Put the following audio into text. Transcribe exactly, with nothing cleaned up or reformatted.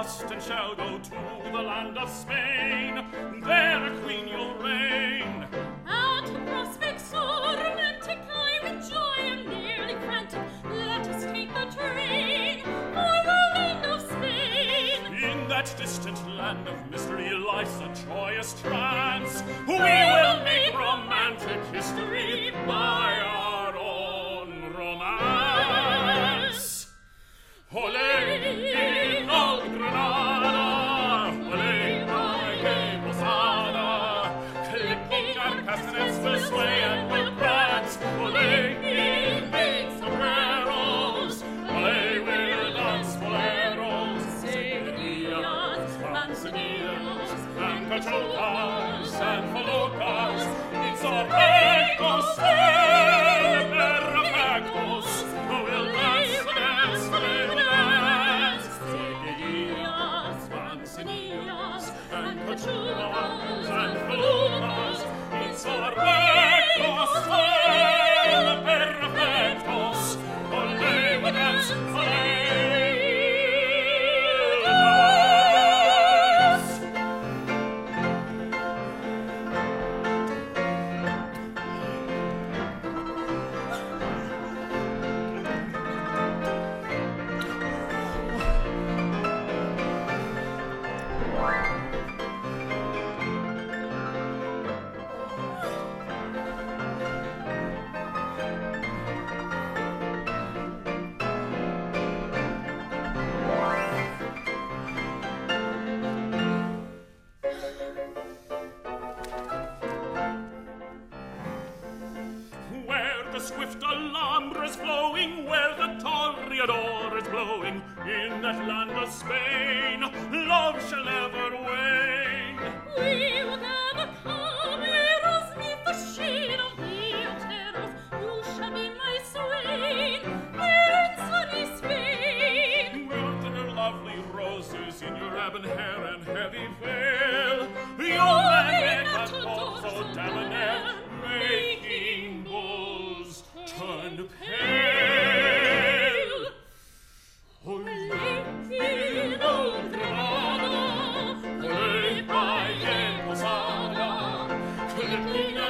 must and shall go to the land of Spain. There a queen you'll reign. At the prospect so romantic, I with joy am nearly frantic. Let us take the train for the land of Spain. In that distant land of mystery lies a joyous trance. We will make romantic history by our own romance. Olé, in old Granada, olé, my gay posada, clicking our castanets will sway and will prance. Olé, in big sombreros, olé, we'll dance boleros, seguidillas, manzanillas, and cachupas, and felucas. It's our rectos, perfectos, we'll dance, dance, we'll dance. Seguidillas, manzanillas, and cachupas, and felucas. It's our rectos, perfectos, olé, we'll dance, olé. Swift Alhambra is flowing, where the Toreador is blowing. In that land of Spain, love shall never wane. We will gather caballeros 'neath the shade of the Oteros. You shall be my swain, here in sunny Spain. With your lovely roses in your ebon hair and heavy veil, your magnet also debonair, making bulls turn pale. Olé, in old Granada, olé, by gay posada, clipping